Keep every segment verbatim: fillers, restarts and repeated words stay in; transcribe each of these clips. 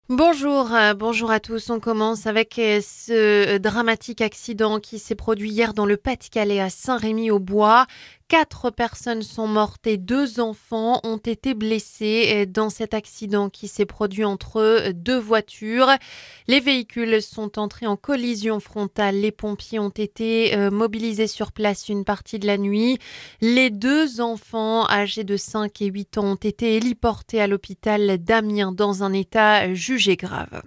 Bonjour, euh, bonjour à tous. On commence avec euh, ce euh, dramatique accident qui s'est produit hier dans le Pas-de-Calais à Saint-Rémy-aux-Bois. Quatre personnes sont mortes et deux enfants ont été blessés euh, dans cet accident qui s'est produit entre euh, deux voitures. Les véhicules sont entrés en collision frontale. Les pompiers ont été euh, mobilisés sur place une partie de la nuit. Les deux enfants âgés de cinq et huit ans ont été héliportés à l'hôpital d'Amiens dans un état jugé grave.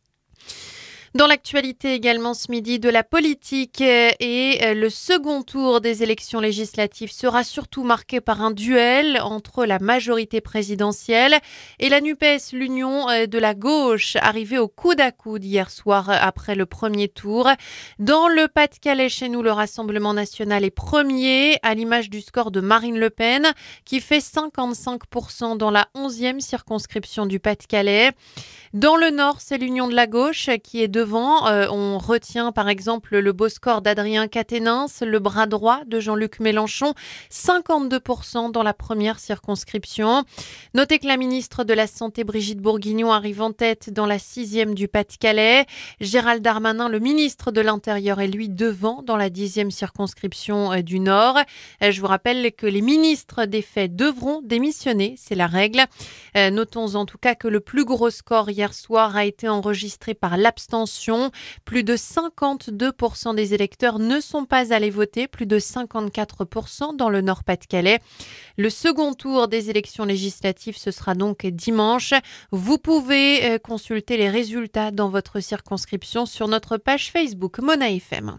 Dans l'actualité également ce midi, de la politique et le second tour des élections législatives sera surtout marqué par un duel entre la majorité présidentielle et la NUPES, l'union de la gauche, arrivée au coude à coude hier soir après le premier tour. Dans le Pas-de-Calais, chez nous, le Rassemblement national est premier, à l'image du score de Marine Le Pen, qui fait cinquante-cinq pour cent dans la onzième circonscription du Pas-de-Calais. Dans le Nord, c'est l'Union de la gauche qui est devant. Euh, on retient par exemple le beau score d'Adrien Quatennens, le bras droit de Jean-Luc Mélenchon, cinquante-deux pour cent dans la première circonscription. Notez que la ministre de la Santé, Brigitte Bourguignon, arrive en tête dans la sixième du Pas-de-Calais. Gérald Darmanin, le ministre de l'Intérieur, est lui devant dans la dixième circonscription du Nord. Je vous rappelle que les ministres des faits devront démissionner, c'est la règle. Euh, notons en tout cas que le plus gros score hier soir a été enregistré par l'abstention. Plus de cinquante-deux pour cent des électeurs ne sont pas allés voter, plus de cinquante-quatre pour cent dans le Nord-Pas-de-Calais. Le second tour des élections législatives, ce sera donc dimanche. Vous pouvez euh, consulter les résultats dans votre circonscription sur notre page Facebook Mona F M.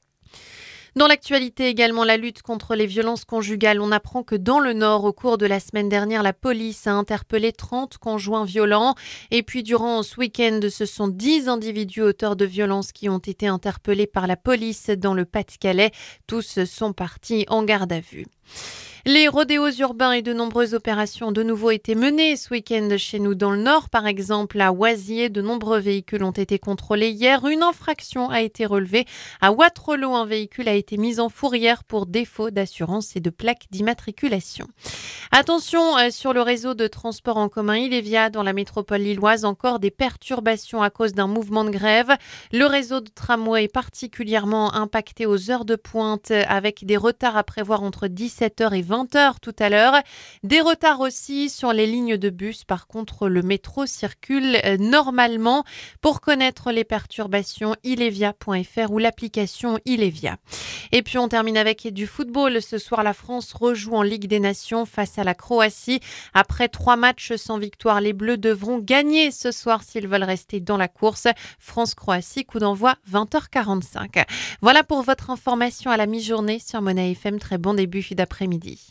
Dans l'actualité également, la lutte contre les violences conjugales. On apprend que dans le Nord, au cours de la semaine dernière, la police a interpellé trente conjoints violents. Et puis durant ce week-end, ce sont dix individus auteurs de violences qui ont été interpellés par la police dans le Pas-de-Calais. Tous sont partis en garde à vue. Les rodéos urbains et de nombreuses opérations ont de nouveau été menées ce week-end chez nous dans le Nord. Par exemple, à Oisier, de nombreux véhicules ont été contrôlés hier. Une infraction a été relevée. À Wattrelos, un véhicule a été mis en fourrière pour défaut d'assurance et de plaque d'immatriculation. Attention euh, sur le réseau de transport en commun Ilevia dans la métropole lilloise, encore des perturbations à cause d'un mouvement de grève. Le réseau de tramway est particulièrement impacté aux heures de pointe avec des retards à prévoir entre dix-sept heures et vingt heures tout à l'heure. Des retards aussi sur les lignes de bus. Par contre, le métro circule euh, normalement. Pour connaître les perturbations, ilevia point f r ou l'application Ilevia. Et puis on termine avec du football. Ce soir, la France rejoue en Ligue des Nations face à la Croatie. Après trois matchs sans victoire, les Bleus devront gagner ce soir s'ils veulent rester dans la course. France-Croatie, coup d'envoi vingt heures quarante-cinq. Voilà pour votre information à la mi-journée sur Mona F M. Très bon début d'après-midi.